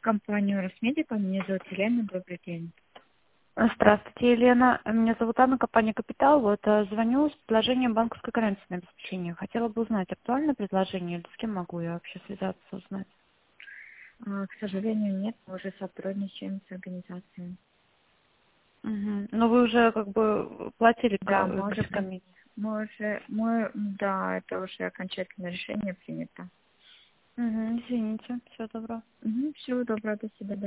компанию Росмедика. Меня зовут Елена. Добрый день. Здравствуйте, Елена. Меня зовут Анна, компания «Капитал». Звоню с предложением банковской гарантии на обеспечение. Хотела бы узнать, актуальное предложение или с кем могу я вообще связаться, узнать? К сожалению, нет. Мы уже сотрудничаем с организацией. Угу. Но вы уже как бы платили Да, мы уже, почти комиссию. да, это уже окончательное решение принято. Угу, извините. Всего доброго. Всего доброго, до свидания.